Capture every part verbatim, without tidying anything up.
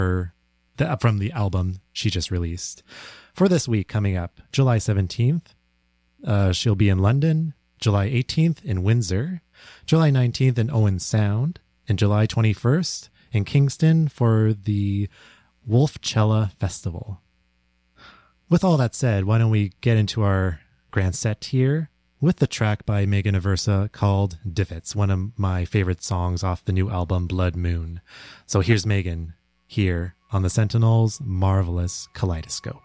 her the, from the album she just released. For this week coming up, July seventeenth, uh, she'll be in London, July eighteenth in Windsor, July nineteenth in Owen Sound, and July twenty-first in Kingston for the Wolfcella Festival. With all that said, why don't we get into our grand set here with the track by Megan Aversa called Divots, one of my favorite songs off the new album Blood Moon. So here's Megan here on the Sentinel's Marvelous Kaleidoscope.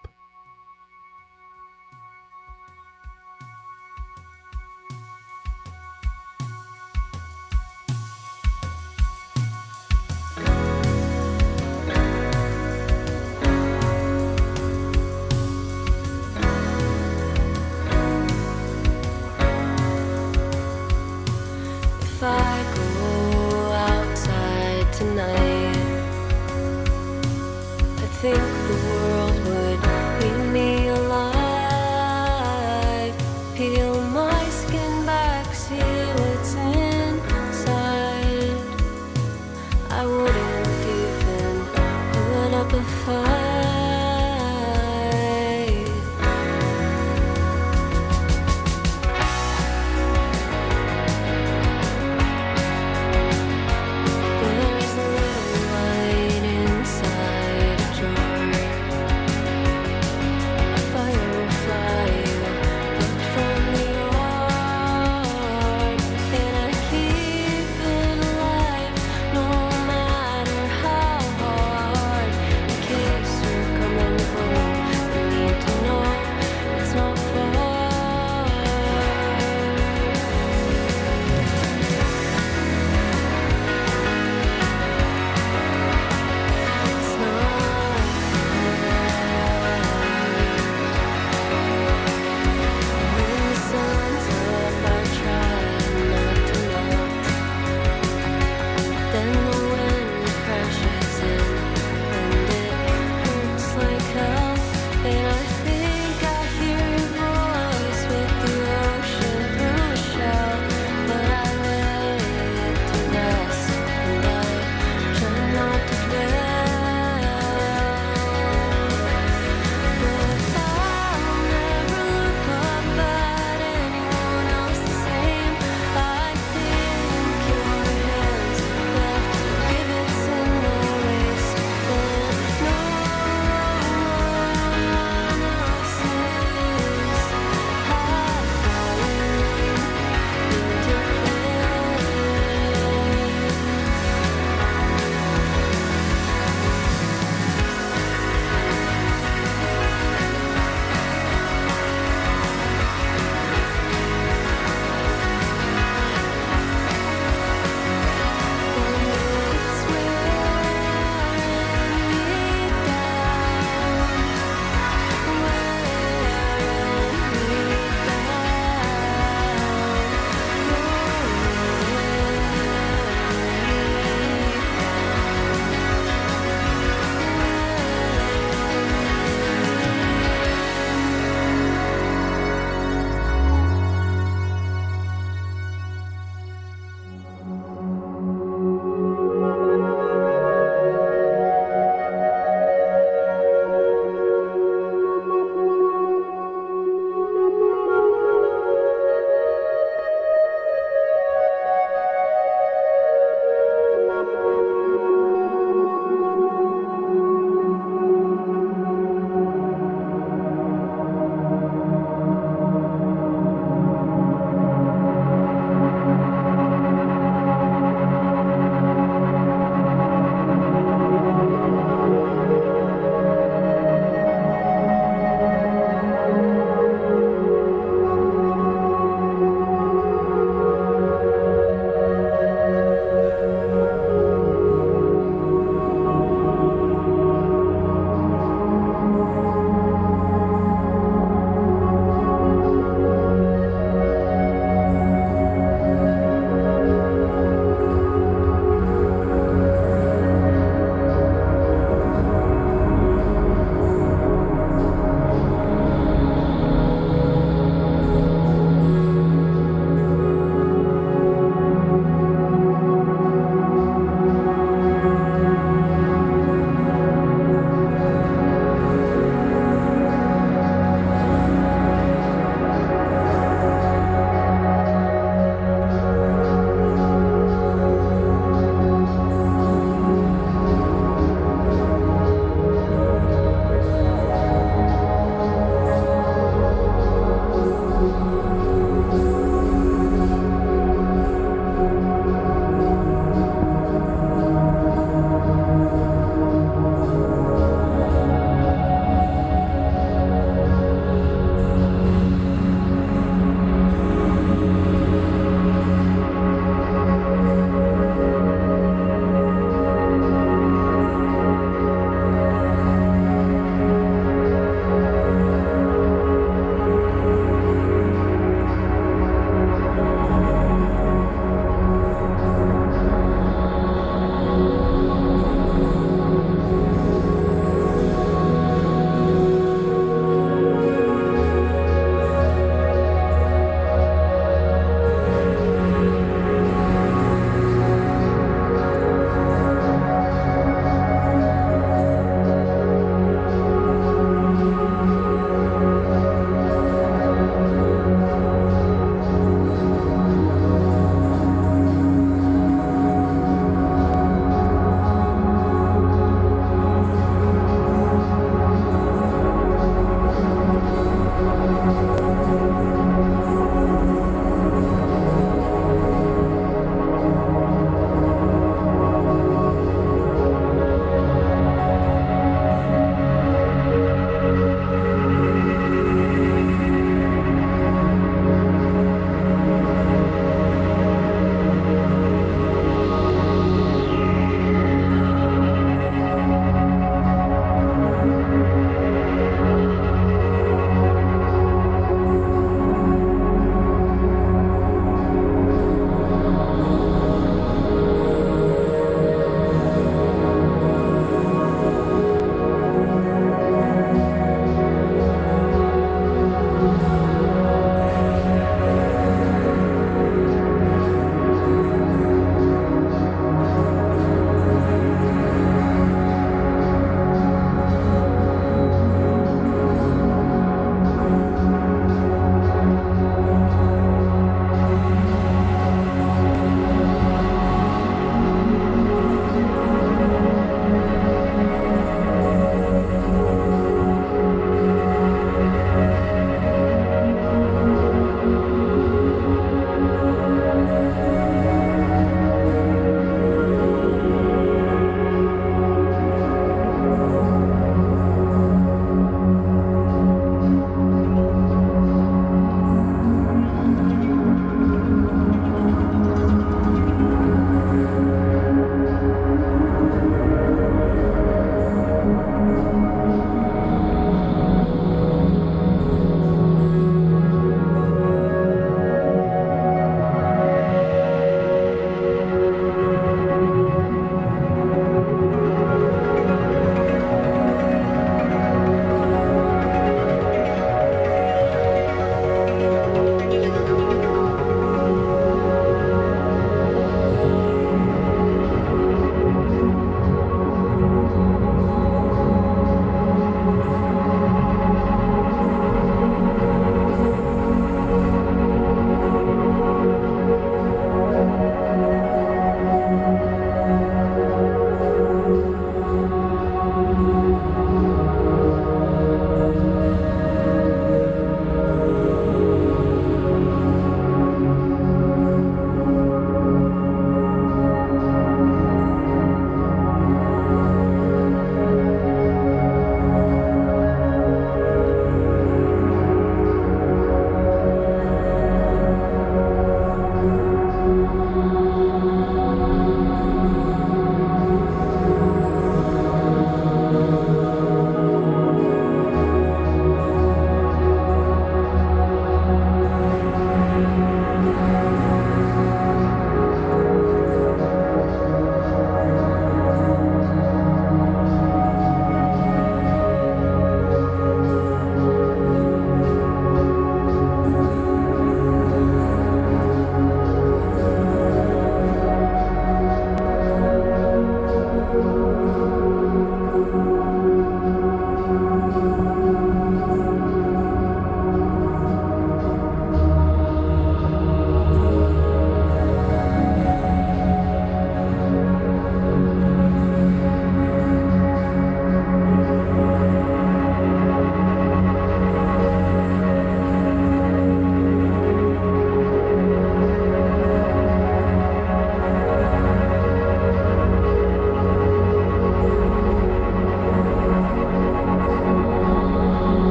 Keep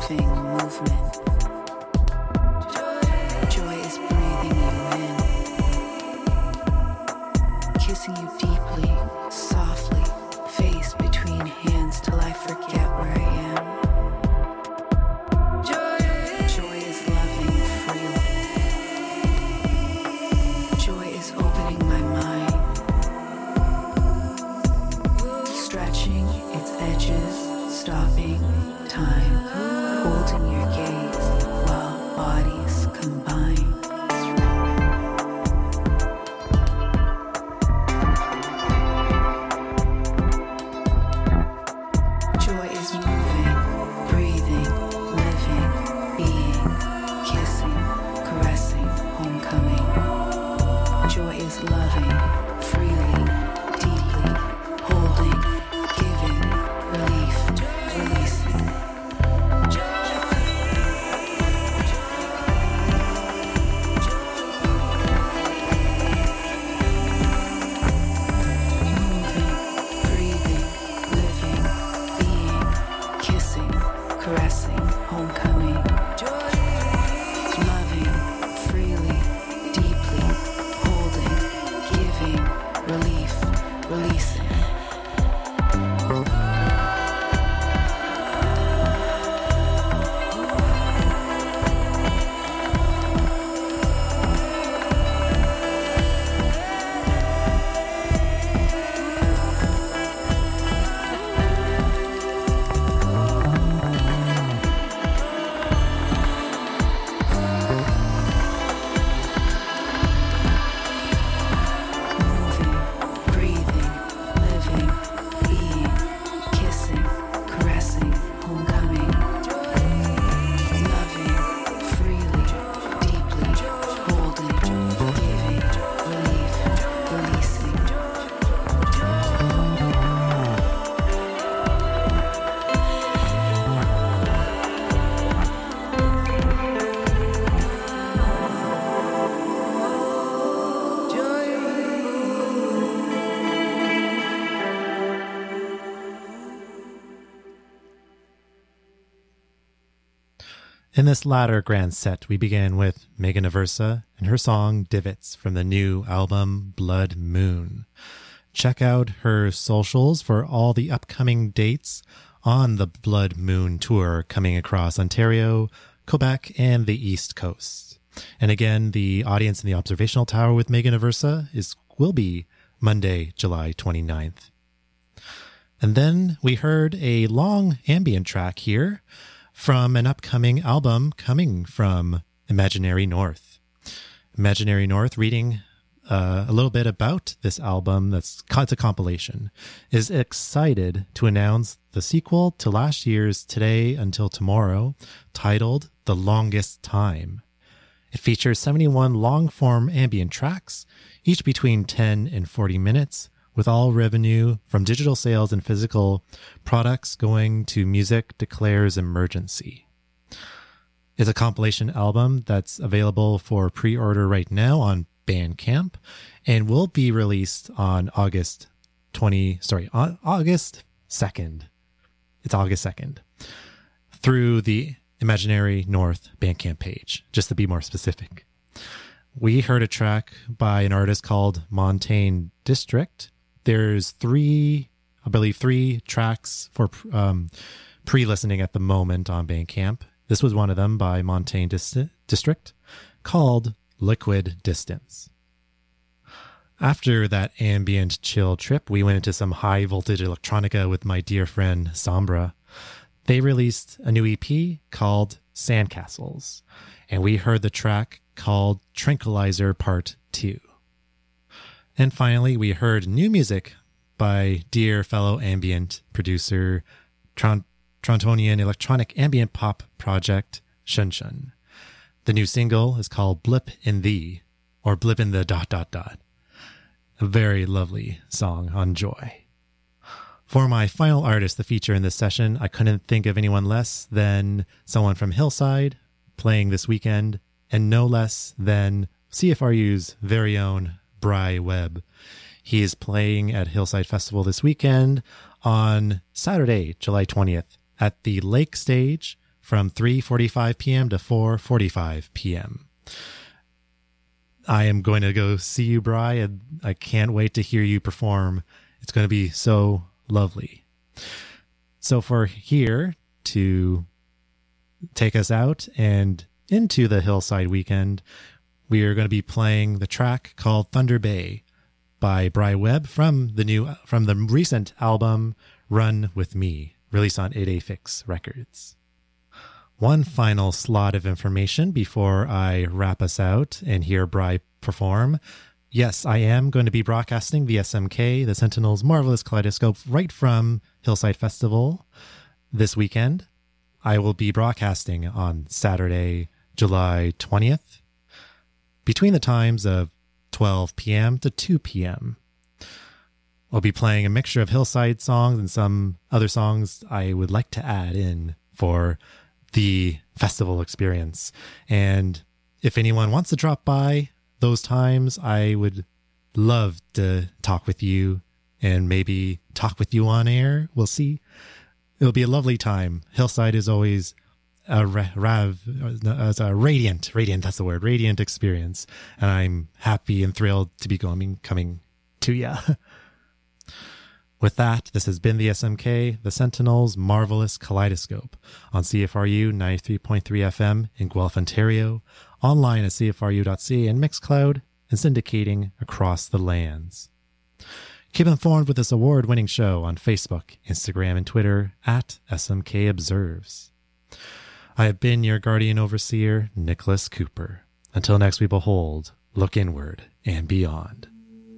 living movement. Joy is breathing you in, kissing you deeply, softly, face between hands till I forget where I am. Joy is loving freely. Joy is opening my mind, stretching its edges, stopping time, holding your gaze while bodies combine. Joy is moving, breathing, living, being, kissing, caressing, homecoming. Joy is loving, freely, deeply, holding, giving, relief, releasing. Moving, breathing, living, being, kissing, caressing, homecoming. Loving, freely, deeply, holding, giving, relief, releasing. Moving, breathing, living, being, kissing, caressing, homecoming. Loving, freely, deeply, holding, giving, relief, releasing. In this latter grand set, we began with Megan Aversa and her song Divots from the new album Blood Moon. Check out her socials for all the upcoming dates on the Blood Moon tour coming across Ontario, Quebec, and the East Coast. And again, the audience in the Observational Tower with Megan Aversa is will be Monday, July twenty-ninth. And then we heard a long ambient track here from an upcoming album coming from Imaginary North. Imaginary North, reading uh, a little bit about this album that's it's a compilation, is excited to announce the sequel to last year's Today Until Tomorrow, titled The Longest Time. It features seventy-one long-form ambient tracks, each between ten and forty minutes, with all revenue from digital sales and physical products going to Music Declares Emergency. It's a compilation album that's available for pre-order right now on Bandcamp and will be released on August twentieth, sorry, August second. It's August second through the Imaginary North Bandcamp page, just to be more specific. We heard a track by an artist called Montaigne District. There's three, I believe, three tracks for um, pre-listening at the moment on Bandcamp. This was one of them by Montaigne Dis- District called Liquid Distance. After that ambient chill trip, we went into some high voltage electronica with my dear friend Sombra. They released a new E P called Sandcastles, and we heard the track called Tranquilizer Part two. And finally, we heard new music by dear fellow ambient producer Tron- Trontonian electronic ambient pop project Shun Shun. The new single is called Blip in Thee, or Blip in the dot dot dot. A very lovely song on Joy. For my final artist to feature in this session, I couldn't think of anyone less than someone from Hillside playing this weekend, and no less than C F R U's very own Bry Webb. He is playing at Hillside Festival this weekend on Saturday, July twentieth, at the Lake Stage from three forty-five p.m. to four forty-five p.m. I am going to go see you, Bri, and I can't wait to hear you perform. It's going to be so lovely. So for here to take us out and into the Hillside weekend, we are going to be playing the track called Thunder Bay by Bri Webb from the new, from the recent album Run With Me, released on eight A Fix Records. One final slot of information before I wrap us out and hear Bri perform. Yes, I am going to be broadcasting the S M K, the Sentinel's Marvelous Kaleidoscope, right from Hillside Festival this weekend. I will be broadcasting on Saturday, July twentieth, between the times of twelve p.m. to two p.m. I'll be playing a mixture of Hillside songs and some other songs I would like to add in for the festival experience. And if anyone wants to drop by those times, I would love to talk with you and maybe talk with you on air. We'll see. It'll be a lovely time. Hillside is always a, rav, a radiant, radiant, that's the word, radiant experience. And I'm happy and thrilled to be going, coming to you. With that, this has been the S M K, the Sentinel's Marvelous Kaleidoscope, on C F R U ninety-three point three F M in Guelph, Ontario, online at C F R U dot C A and Mixcloud, and syndicating across the lands. Keep informed with this award-winning show on Facebook, Instagram, and Twitter at S M K Observes. I have been your guardian overseer, Nicholas Cooper. Until next we behold, look inward and beyond.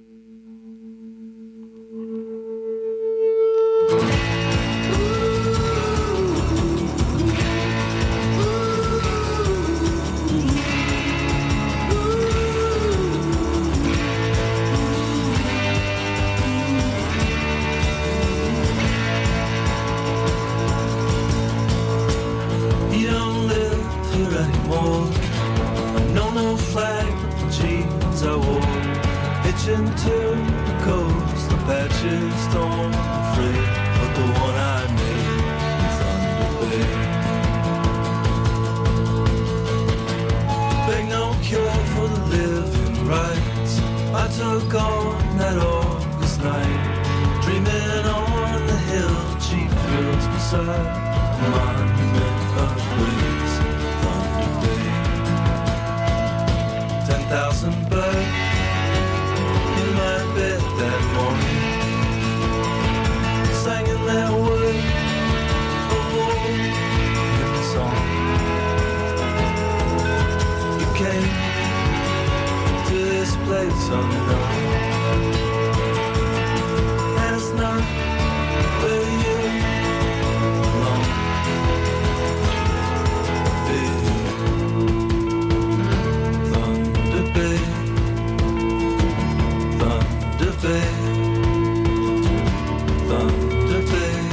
To the coast, the patches torn and free, but the one I made in Thunder Bay. Beg no cure for the living rights. I took on that August night, dreaming on the hill, cheap thrills beside the monument of grace, Thunder Bay. Ten thousand birds my bed that morning, singing their word, oh, in the song. You came to this place unknown, and it's not where you belong. Thunder Bay, Thunder Bay, Thunder Bay.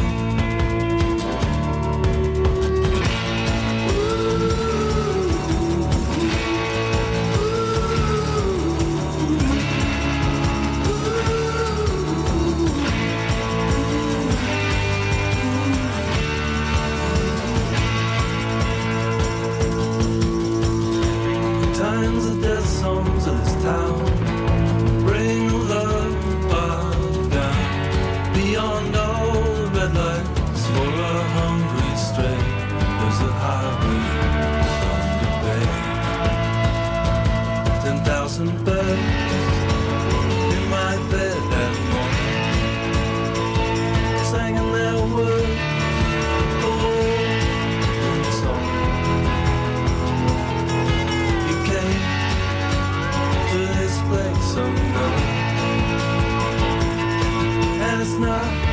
The times of death songs of this town bring love bogged down beyond all the red lights for a hungry stray. There's a highway, Thunder Bay. Ten thousand birds in my bed that morning, singing their words, oh, in song. You came to this place unknown, and it's not